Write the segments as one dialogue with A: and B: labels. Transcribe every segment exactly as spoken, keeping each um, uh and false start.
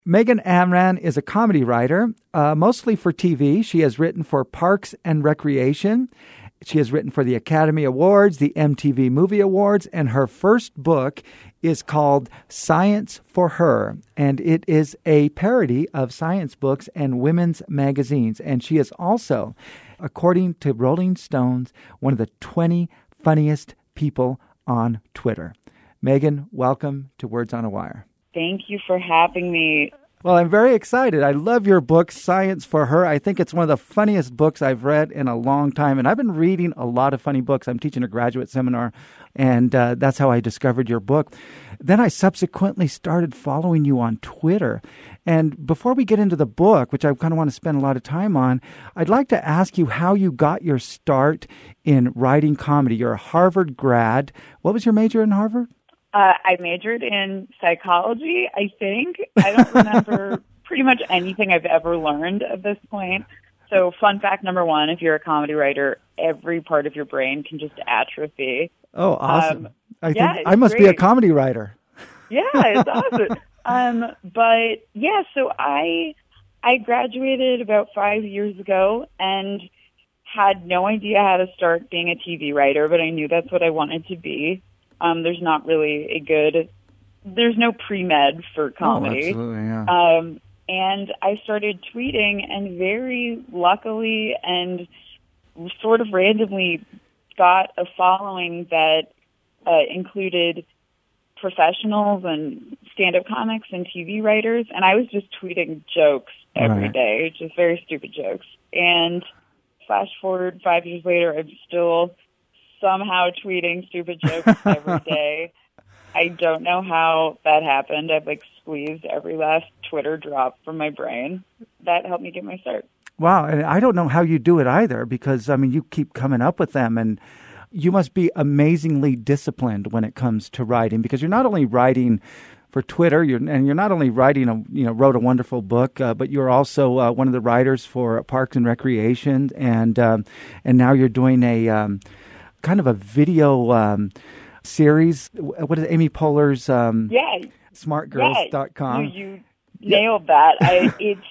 A: Megan Amram is a comedy writer, uh, mostly for T V. She has written for Parks and Recreation. She has written for the Academy Awards, the M T V Movie Awards, and her first book is called Science for Her, and it is a parody of science books and women's magazines. And she is also, according to Rolling Stones, one of the twenty funniest people on Twitter. Megan, welcome to Words on a Wire.
B: Thank you for having me.
A: Well, I'm very excited. I love your book, Science for Her. I think it's one of the funniest books I've read in a long time. And I've been reading a lot of funny books. I'm teaching a graduate seminar, and uh, that's how I discovered your book. Then I subsequently started following you on Twitter. And before we get into the book, which I kind of want to spend a lot of time on, I'd like to ask you how you got your start in writing comedy. You're a Harvard grad. What was your major in Harvard?
B: Uh, I majored in psychology, I think. I don't remember pretty much anything I've ever learned at this point. So fun fact number one, if you're a comedy writer, every part of your brain can just atrophy.
A: Oh, awesome. Um, I think
B: yeah,
A: I must
B: great.
A: be a comedy writer.
B: Yeah, it's awesome. Um, but yeah, so I I graduated about five years ago and had no idea how to start being a T V writer, but I knew that's what I wanted to be. Um, there's not really a good, there's no pre-med for comedy.
A: Oh, absolutely, yeah.
B: Um, and I started tweeting, and very luckily and sort of randomly got a following that uh, included professionals and stand-up comics and T V writers, and I was just tweeting jokes every
A: right.
B: day, just very stupid jokes. And flash forward five years later, I'm still somehow tweeting stupid jokes every day. I don't know how that happened. I've like squeezed every last Twitter drop from my brain. That helped me get my start.
A: Wow. And I don't know how you do it either, because I mean, you keep coming up with them, and you must be amazingly disciplined when it comes to writing, because you're not only writing for Twitter, you're, and you're not only writing, a, you know, wrote a wonderful book, uh, but you're also uh, one of the writers for Parks and Recreation, and um, and now you're doing a um, kind of a video um, series. What is it? Amy Poehler's um,
B: yeah.
A: smart girls dot com.
B: Yeah, you, you nailed that. I, it's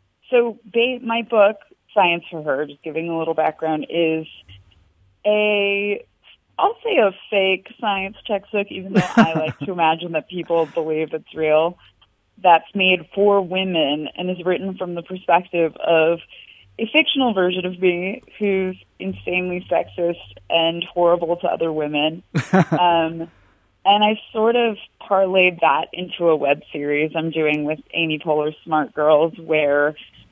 B: so ba- my book, Science for Her, just giving a little background, is a, I'll say a fake science textbook, even though I like to imagine that people believe it's real, that's made for women and is written from the perspective of a fictional version of me who's insanely sexist and horrible to other women. um, and I sort of parlayed that into a web series I'm doing with Amy Poehler's Smart Girls, where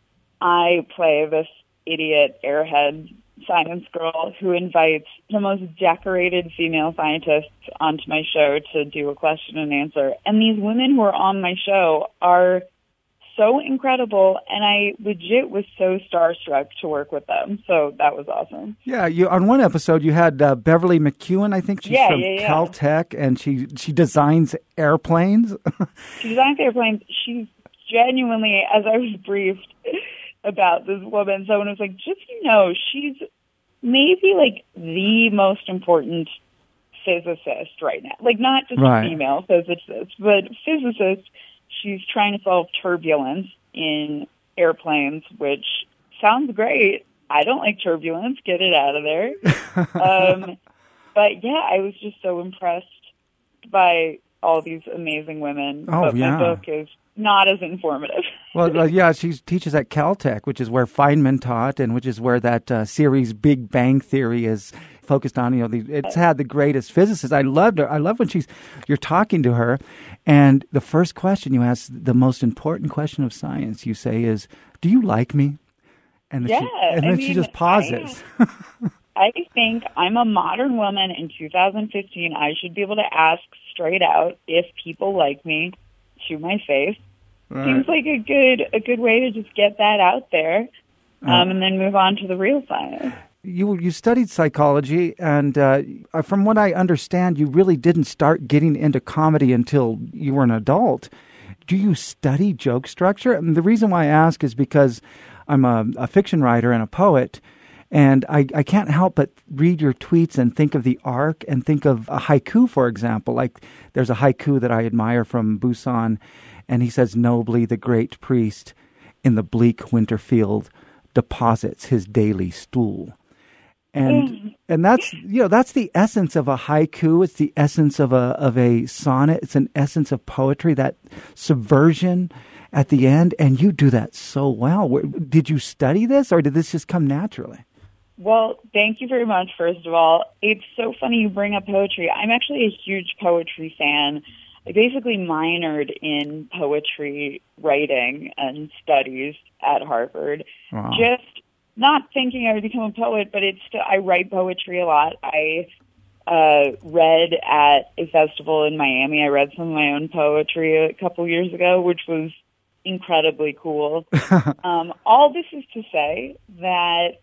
B: I play this idiot airhead science girl who invites the most decorated female scientists onto my show to do a question and answer. And these women who are on my show are so incredible, and I legit was so starstruck to work with them. So that was awesome.
A: Yeah, you on one episode you had uh, Beverly McEwen, I think she's
B: yeah,
A: from
B: yeah, yeah.
A: Caltech, and she she designs airplanes.
B: She designs airplanes. She's genuinely, as I was briefed about this woman, someone was like, just, you know, she's maybe like the most important physicist right now. Like not just
A: right.
B: female physicist, but physicist. She's trying to solve turbulence in airplanes, which sounds great. I don't like turbulence. Get it out of there. um, but yeah, I was just so impressed by all these amazing women.
A: Oh,
B: but
A: yeah.
B: my book is not as informative.
A: Well, uh, yeah, she teaches at Caltech, which is where Feynman taught, and which is where that uh, series Big Bang Theory is focused on. You know, the, it's had the greatest physicists. I loved her. I love when she's you're talking to her, and the first question you ask, the most important question of science, you say is, "Do you like me?" And then,
B: yeah,
A: she, and then
B: I
A: she
B: mean,
A: just pauses.
B: I, I think I'm a modern woman in two thousand fifteen. I should be able to ask straight out if people like me to my face. Right. Seems like a good a good way to just get that out there, um, uh, and then move on to the real science.
A: You you studied psychology, and uh, from what I understand, you really didn't start getting into comedy until you were an adult. Do you study joke structure? And the reason why I ask is because I'm a, a fiction writer and a poet, and I, I can't help but read your tweets and think of the arc and think of a haiku, for example. Like there's a haiku that I admire from Busan, And he says, nobly the great priest in the bleak winter field deposits his daily stool. And mm. and that's, you know, that's the essence of a haiku. It's the essence of a of a sonnet. It's an essence of poetry, that subversion at the end. And you do that so well. Did you study this, or did this just come naturally?
B: Well, thank you very much, first of all. It's so funny you bring up poetry. I'm actually a huge poetry fan. I basically minored in poetry writing and studies at Harvard. Wow. Just not thinking I would become a poet, but it's still, I write poetry a lot. I uh, read at a festival in Miami. I read some of my own poetry a couple years ago, which was incredibly cool. um, all this is to say that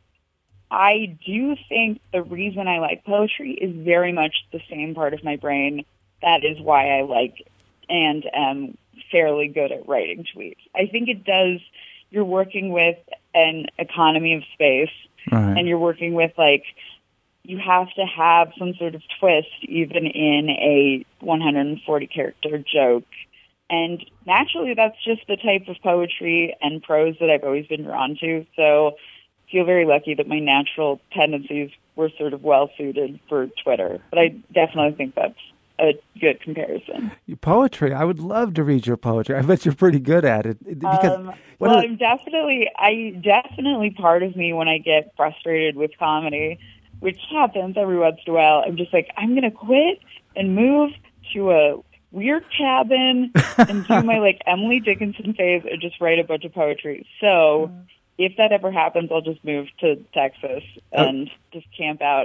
B: I do think the reason I like poetry is very much the same part of my brain. That is why I like and am fairly good at writing tweets. I think it does, you're working with an economy of space, right. And you're working with, like, you have to have some sort of twist even in a one hundred forty character joke. And naturally, that's just the type of poetry and prose that I've always been drawn to. So I feel very lucky that my natural tendencies were sort of well-suited for Twitter. But I definitely think that's a good comparison.
A: Your poetry, I would love to read your poetry. I bet you're pretty good at it. Because
B: um, well, I'm definitely, I definitely part of me when I get frustrated with comedy, which happens every once in a while, I'm just like, I'm going to quit and move to a weird cabin and do my like Emily Dickinson phase and just write a bunch of poetry. So if that ever happens, I'll just move to Texas and uh, just camp out.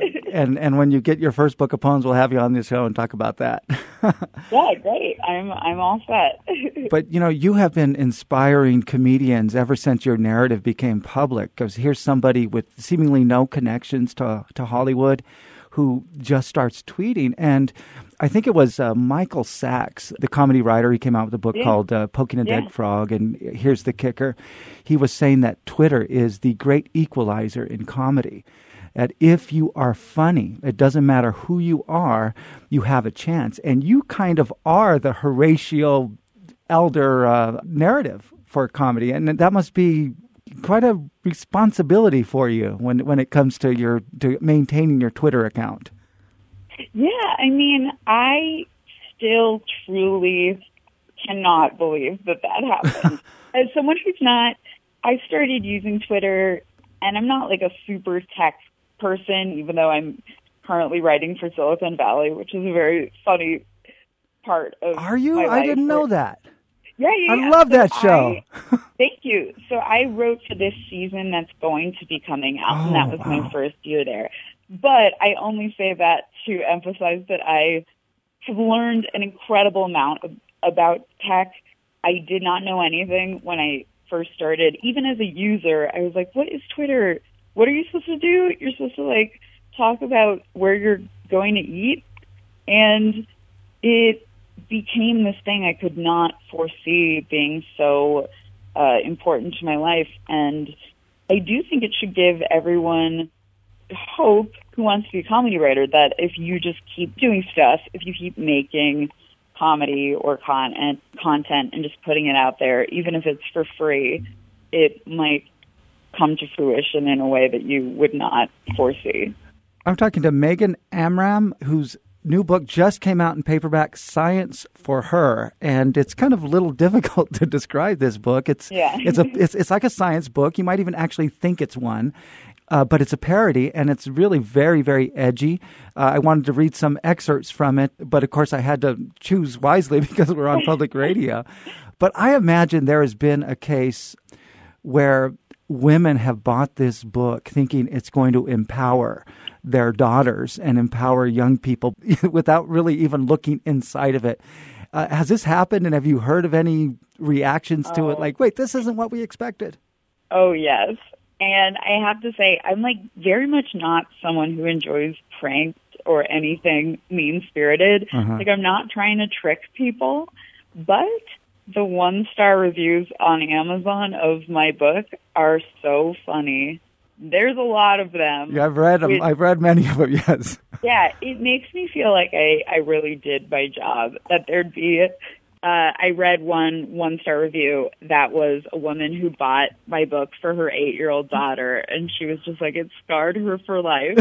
A: and and when you get your first book of poems, we'll have you on the show and talk about that.
B: Yeah, great. I'm I'm all set.
A: But, you know, you have been inspiring comedians ever since your narrative became public, because here's somebody with seemingly no connections to, to Hollywood who just starts tweeting. And I think it was uh, Michael Sachs, the comedy writer. He came out with a book yeah. called uh, Poking a yeah. Dead Frog. And here's the kicker. He was saying that Twitter is the great equalizer in comedy. That if you are funny, it doesn't matter who you are, you have a chance. And you kind of are the Horatio Elder uh, narrative for comedy. And that must be quite a responsibility for you when when it comes to your to maintaining your Twitter account.
B: Yeah, I mean, I still truly cannot believe that that happened. As someone who's not, I started using Twitter, and I'm not like a super tech person, even though I'm currently writing for Silicon Valley, which is a very funny part of
A: Are you?
B: my
A: I
B: life.
A: didn't know that.
B: Yeah, yeah,
A: I
B: yeah.
A: love
B: so
A: that show.
B: I, thank you. So I wrote for this season that's going to be coming out,
A: oh,
B: and that was
A: wow.
B: my first year there. But I only say that to emphasize that I have learned an incredible amount of, about tech. I did not know anything when I first started. Even as a user, I was like, what is Twitter? What are you supposed to do? You're supposed to, like, talk about where you're going to eat? And it became this thing I could not foresee being so uh, important to my life. And I do think it should give everyone hope who wants to be a comedy writer that if you just keep doing stuff, if you keep making comedy or content, content and just putting it out there, even if it's for free, it might come to fruition in a way that you would not foresee.
A: I'm talking to Megan Amram, whose new book just came out in paperback, Science for Her, and it's kind of a little difficult to describe this book. It's
B: yeah.
A: it's a it's it's like a science book. You might even actually think it's one. Uh, but it's a parody, and it's really very, very edgy. Uh, I wanted to read some excerpts from it, but of course I had to choose wisely because we're on public radio. But I imagine there has been a case where women have bought this book thinking it's going to empower their daughters and empower young people without really even looking inside of it. Uh, has this happened, and have you heard of any reactions to
B: oh.
A: it? Like, wait, this isn't what we expected.
B: Oh, yes. And I have to say, I'm like very much not someone who enjoys pranks or anything mean-spirited. Uh-huh. Like, I'm not trying to trick people, but the one-star reviews on Amazon of my book are so funny. There's a lot of them.
A: Yeah, I've read them.
B: Which,
A: I've read many of them, yes.
B: Yeah, it makes me feel like I, I really did my job, that there'd be Uh, I read one one-star review that was a woman who bought my book for her eight-year-old daughter, and she was just like, it scarred her for life.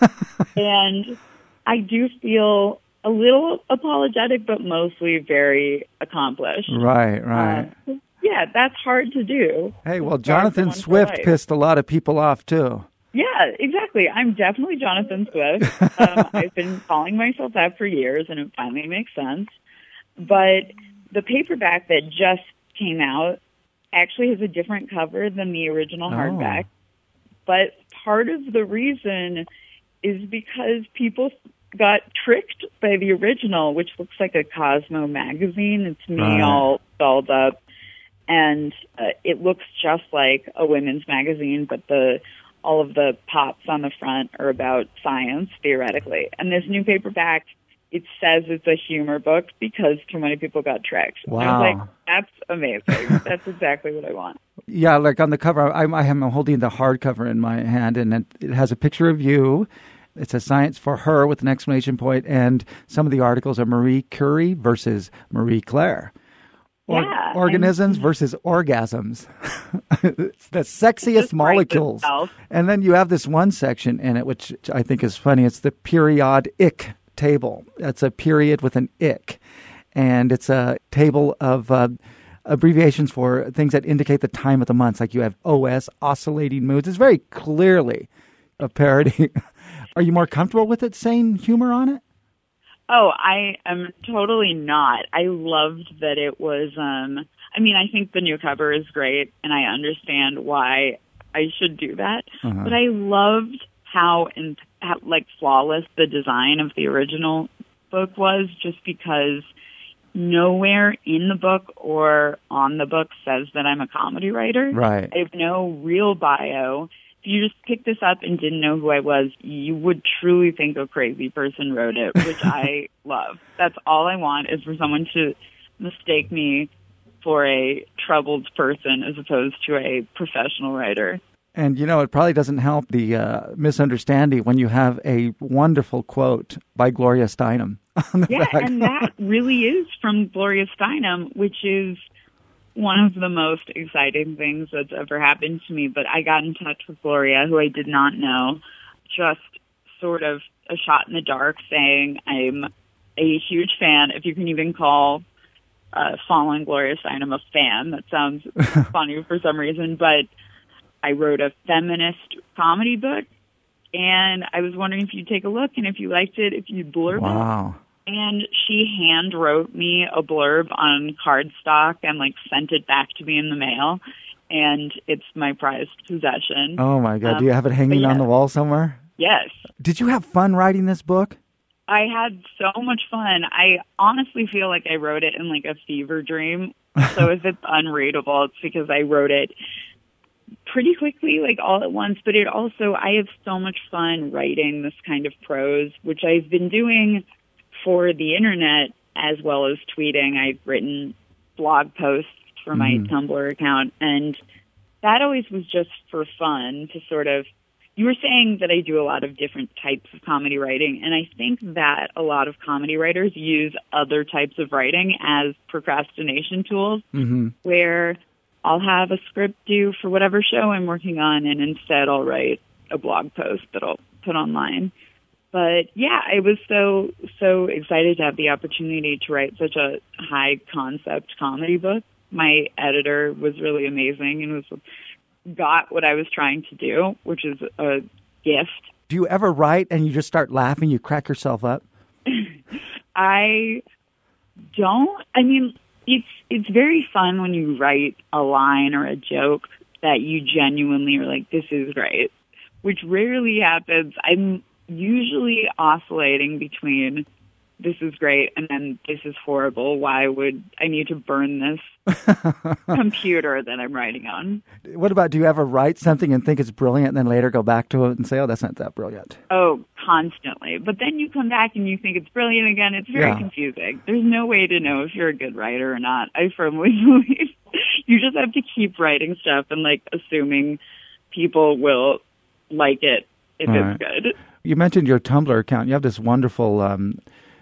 B: And I do feel a little apologetic, but mostly very accomplished.
A: Right, right.
B: Uh, yeah, that's hard to do.
A: Hey, well, Jonathan Swift pissed a lot of people off, too.
B: Yeah, exactly. I'm definitely Jonathan Swift. um, I've been calling myself that for years, and it finally makes sense. But the paperback that just came out actually has a different cover than the original hardback. Oh. But part of the reason is because people got tricked by the original, which looks like a Cosmo magazine. It's me right. all dolled up. And uh, it looks just like a women's magazine, but the all of the pops on the front are about science, theoretically. And this new paperback, it says it's a humor book because too many people got tricked.
A: Wow.
B: And I was like, that's amazing. That's exactly what I want.
A: Yeah, like on the cover, I'm, I'm holding the hardcover in my hand, and it, it has a picture of you. It says science for her with an exclamation point, and some of the articles are Marie Curie versus Marie Claire. Or,
B: yeah,
A: organisms versus orgasms. It's the sexiest molecules. And then you have this one section in it, which I think is funny. It's the periodic table. It's a period with an ick. And it's a table of uh, abbreviations for things that indicate the time of the months. Like you have O S, oscillating moods. It's very clearly a parody. Are you more comfortable with it saying humor on it?
B: Oh, I am totally not. I loved that it was, um, I mean, I think the new cover is great, and I understand why I should do that. Uh-huh. But I loved how, in, how, like, flawless the design of the original book was, just because nowhere in the book or on the book says that I'm a comedy writer.
A: Right.
B: I have no real bio. If you just picked this up and didn't know who I was, you would truly think a crazy person wrote it, which I love. That's all I want, is for someone to mistake me for a troubled person as opposed to a professional writer.
A: And, you know, it probably doesn't help the uh, misunderstanding when you have a wonderful quote by Gloria Steinem on the
B: yeah,
A: back.
B: And that really is from Gloria Steinem, which is one of the most exciting things that's ever happened to me. But I got in touch with Gloria, who I did not know, just sort of a shot in the dark, saying I'm a huge fan. If you can even call uh, following Gloria Steinem a fan, that sounds funny for some reason. But I wrote a feminist comedy book, and I was wondering if you'd take a look, and if you liked it, if you'd blurb
A: wow.
B: it. And she hand wrote me a blurb on cardstock and, like, sent it back to me in the mail. And it's my prized possession.
A: Oh, my God.
B: Um,
A: Do you have it hanging
B: yeah.
A: on the wall somewhere?
B: Yes.
A: Did you have fun writing this book?
B: I had so much fun. I honestly feel like I wrote it in, like, a fever dream. So if it's unreadable, it's because I wrote it pretty quickly, like, all at once. But it also, I have so much fun writing this kind of prose, which I've been doing for the internet as well as tweeting. I've written blog posts for my mm. Tumblr account, and that always was just for fun to sort of, you were saying that I do a lot of different types of comedy writing, and I think that a lot of comedy writers use other types of writing as procrastination tools,
A: mm-hmm.
B: where I'll have a script due for whatever show I'm working on, and instead I'll write a blog post that I'll put online. But yeah, I was so, so excited to have the opportunity to write such a high concept comedy book. My editor was really amazing and was got what I was trying to do, which is a gift.
A: Do you ever write and you just start laughing, you crack yourself up?
B: I don't. I mean, it's it's very fun when you write a line or a joke that you genuinely are like, this is great, which rarely happens. I'm usually oscillating between this is great and then this is horrible. Why would I need to burn this computer that I'm writing on?
A: What about, do you ever write something and think it's brilliant and then later go back to it and say, oh, that's not that brilliant?
B: Oh, constantly. But then you come back and you think it's brilliant again. It's very
A: yeah.
B: confusing. There's no way to know if you're a good writer or not. I firmly believe you just have to keep writing stuff and, like, assuming people will like it if
A: All
B: it's
A: right.
B: good.
A: You mentioned your Tumblr account. You have this wonderful um,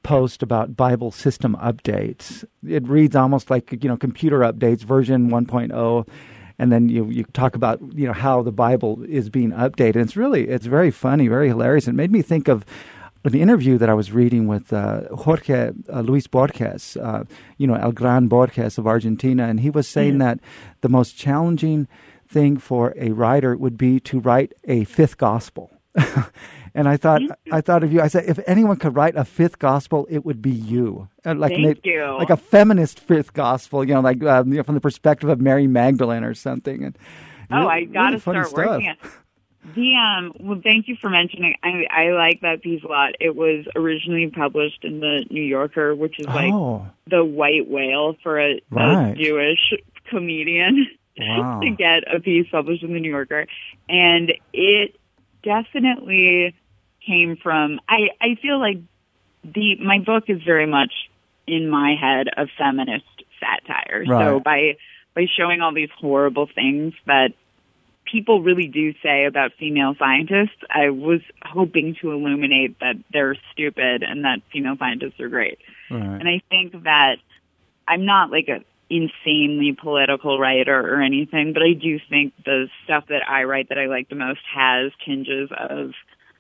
A: post about Bible system updates. It reads almost like, you know, computer updates, version one point oh, and then you you talk about, you know, how the Bible is being updated. It's really, it's very funny, very hilarious. It made me think of an interview that I was reading with uh, Jorge uh, Luis Borges, uh, you know, El Gran Borges of Argentina, and he was saying mm. that the most challenging thing for a writer would be to write a fifth gospel. And I thought, I thought of you. I said, if anyone could write a fifth gospel, it would be you. And like,
B: Thank
A: a,
B: you.
A: Like a feminist fifth gospel, you know, like uh, you know, from the perspective of Mary Magdalene or something. And
B: oh,
A: really,
B: I got to
A: really
B: start
A: stuff.
B: working it. The um, well, thank you for mentioning. I I like that piece a lot. It was originally published in the New Yorker, which is like
A: oh.
B: the white whale for a,
A: right.
B: a Jewish comedian
A: wow.
B: to get a piece published in the New Yorker, and it definitely came from. I I feel like the my book is very much in my head a feminist satire.
A: Right.
B: So by by showing all these horrible things that people really do say about female scientists, I was hoping to illuminate that they're stupid and that female scientists are great.
A: Right.
B: And I think that I'm not like a insanely political writer or anything, but I do think the stuff that I write that I like the most has tinges of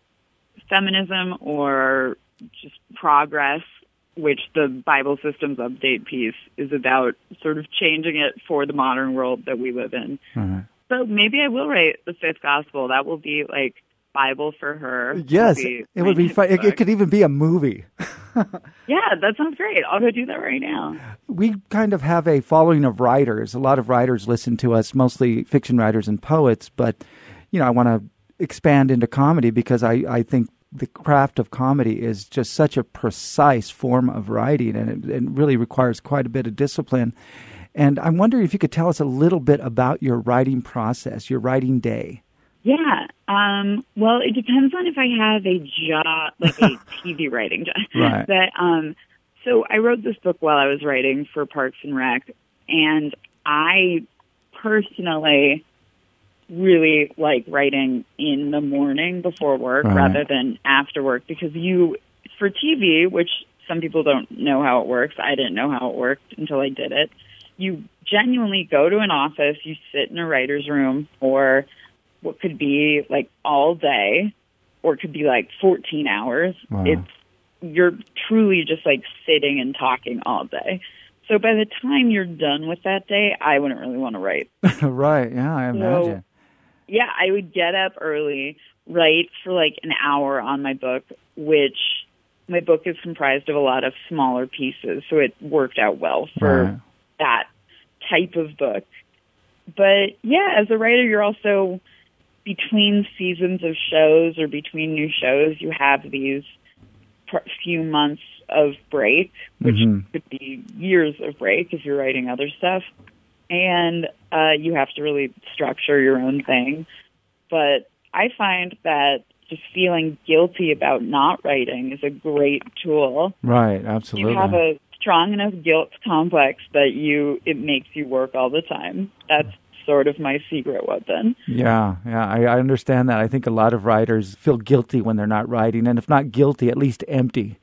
B: feminism or just progress, which the Bible Systems Update piece is about, sort of changing it for the modern world that we live in.
A: Right.
B: So maybe I will write the fifth gospel. That will be like Bible for her.
A: Yes, it would be fun. It, it could even be a movie.
B: Yeah, that sounds great. I'll go do that right now.
A: We kind of have a following of writers. A lot of writers listen to us, mostly fiction writers and poets. But, you know, I want to expand into comedy because I, I think the craft of comedy is just such a precise form of writing, and it, it really requires quite a bit of discipline. And I'm wondering if you could tell us a little bit about your writing process, your writing day.
B: Yeah. Um, well, it depends on if I have a job, like a T V writing job.
A: Right.
B: But, um, so I wrote this book while I was writing for Parks and Rec, and I personally really like writing in the morning before work
A: right.
B: rather than after work, because you, for T V, which some people don't know how it works, I didn't know how it worked until I did it. You genuinely go to an office, you sit in a writer's room for what could be like all day, or it could be like fourteen hours.
A: Wow.
B: It's, you're truly just like sitting and talking all day. So by the time you're done with that day, I wouldn't really want to write.
A: Right, yeah, I imagine.
B: So, yeah, I would get up early, write for like an hour on my book, which my book is comprised of a lot of smaller pieces, so it worked out well for
A: right.
B: that type of book. But yeah, as a writer, you're also between seasons of shows or between new shows, you have these few months of break, which mm-hmm. could be years of break if you're writing other stuff. And uh, you have to really structure your own thing. But I find that just feeling guilty about not writing is a great tool.
A: Right, absolutely.
B: You have a strong enough guilt complex that you it makes you work all the time. That's sort of my secret weapon.
A: Yeah, yeah, I, I understand that. I think a lot of writers feel guilty when they're not writing, and if not guilty, at least empty.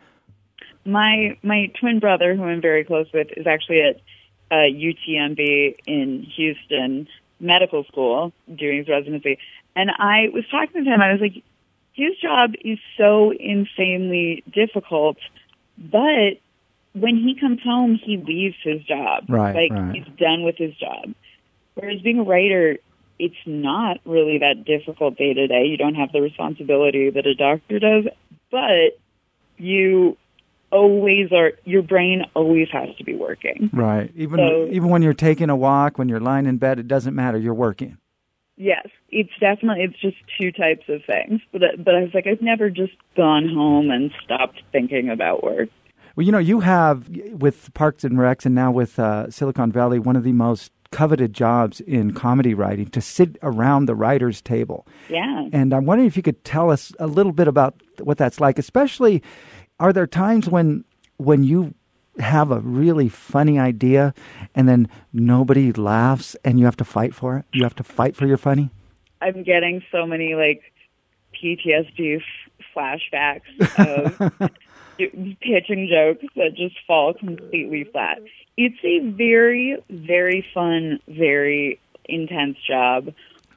B: My my twin brother, who I'm very close with, is actually at uh, U T M B in Houston Medical School doing his residency. And I was talking to him, I was like, his job is so insanely difficult, but when he comes home, he leaves his job.
A: Right,
B: like,
A: right.
B: he's done with his job. Whereas being a writer, it's not really that difficult day to day. You don't have the responsibility that a doctor does, but you always are, your brain always has to be working.
A: Right. Even
B: so,
A: even when you're taking a walk, when you're lying in bed, it doesn't matter. You're working.
B: Yes. It's definitely, it's just two types of things. But, but I was like, I've never just gone home and stopped thinking about work.
A: Well, you know, you have, with Parks and Recs and now with uh, Silicon Valley, one of the most coveted jobs in comedy writing, to sit around the writer's table.
B: Yeah.
A: And I'm wondering if you could tell us a little bit about what that's like, especially, are there times when when you have a really funny idea and then nobody laughs and you have to fight for it? You have to fight for your funny?
B: I'm getting so many, like, P T S D f- flashbacks of pitching jokes that just fall completely flat. It's a very, very fun, very intense job.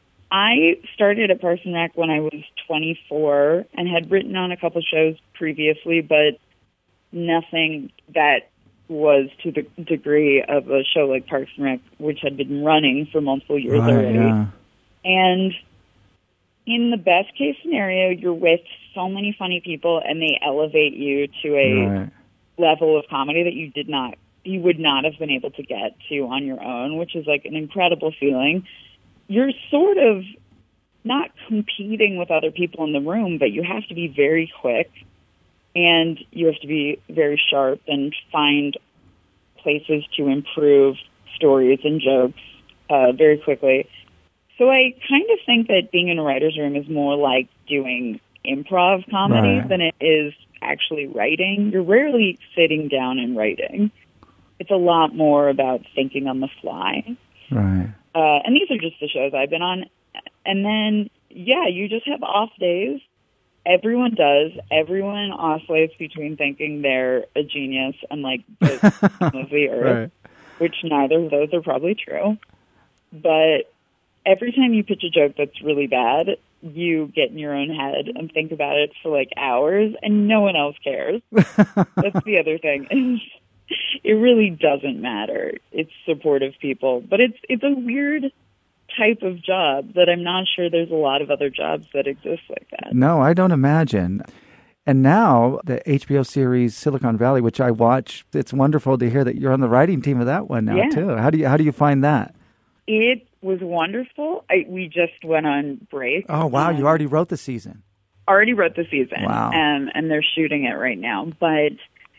B: I started at Parks and Rec when I was twenty-four and had written on a couple shows previously, but nothing that was to the degree of a show like Parks and Rec, which had been running for multiple years
A: right,
B: already.
A: Yeah.
B: And in the best case scenario, you're with so many funny people and they elevate you to a
A: Right.
B: level of comedy that you did not, you would not have been able to get to on your own, which is like an incredible feeling. You're sort of not competing with other people in the room, but you have to be very quick and you have to be very sharp and find places to improve stories and jokes uh, very quickly. So I kind of think that being in a writer's room is more like doing improv comedy
A: Right.
B: than it is actually writing. You're rarely sitting down and writing. It's a lot more about thinking on the fly.
A: Right.
B: Uh, and these are just the shows I've been on. And then, yeah, you just have off days. Everyone does. Everyone oscillates between thinking they're a genius and like the scum of the earth,
A: Right.
B: which neither of those are probably true. But every time you pitch a joke that's really bad, you get in your own head and think about it for like hours, and no one else cares. That's the other thing. It really doesn't matter. It's supportive people, but it's it's a weird type of job that I'm not sure there's a lot of other jobs that exist like that.
A: No, I don't imagine. And now the H B O series Silicon Valley, which I watch, it's wonderful to hear that you're on the writing team of that one now
B: Yeah.
A: too. How do you how do you find that?
B: It was wonderful. I, we just went on break.
A: Oh wow,
B: um,
A: you already wrote the season.
B: already wrote the season.
A: Wow.
B: Um, and they're shooting it right now. But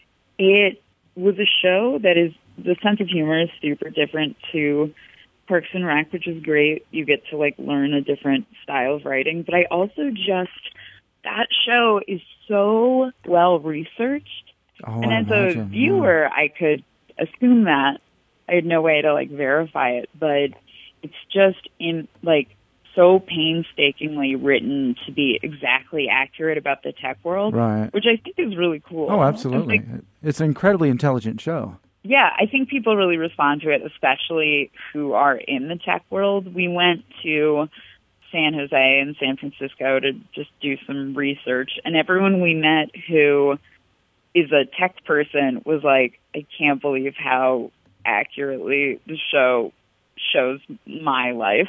B: it was a show that is, the sense of humor is super different to Parks and Rec, which is great. You get to like learn a different style of writing. But I also just, that show is so well researched.
A: Oh,
B: and
A: I
B: as
A: imagine,
B: a viewer,
A: yeah.
B: I could assume that. I had no way to like verify it, but it's just in like so painstakingly written to be exactly accurate about the tech world,
A: Right.
B: which I think is really cool.
A: Oh, absolutely.
B: I think,
A: It's an incredibly intelligent show.
B: yeah, I think people really respond to it, especially who are in the tech world. We went to San Jose and San Francisco to just do some research, and everyone we met who is a tech person was like, I can't believe how accurately the show shows my life.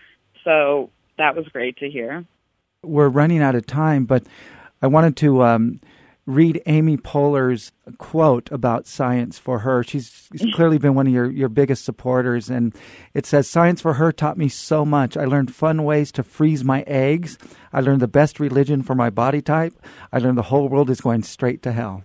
B: So that was great to hear.
A: We're running out of time, but I wanted to um, read Amy Poehler's quote about science for her. She's clearly been one of your, your biggest supporters, and it says, "Science for her taught me so much. I learned fun ways to freeze my eggs. I learned the best religion for my body type. I learned the whole world is going straight to hell."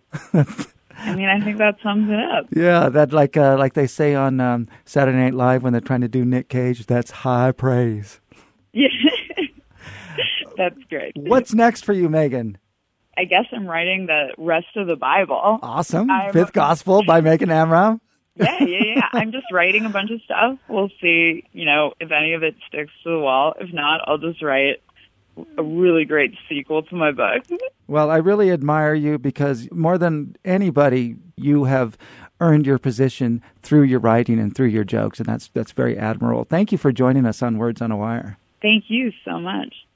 B: I mean, I think that sums it up.
A: Yeah, that like uh, like they say on um, Saturday Night Live when they're trying to do Nick Cage, that's high praise.
B: Yeah, that's great.
A: What's next for you, Megan?
B: I guess I'm writing the rest of the Bible.
A: Awesome.
B: I'm-
A: Fifth Gospel by Megan Amram.
B: Yeah, yeah, yeah. I'm just writing a bunch of stuff. We'll see, you know, if any of it sticks to the wall. If not, I'll just write a really great sequel to my book.
A: Well, I really admire you because more than anybody, you have earned your position through your writing and through your jokes, and that's that's very admirable. Thank you for joining us on Words on a Wire.
B: Thank you so much.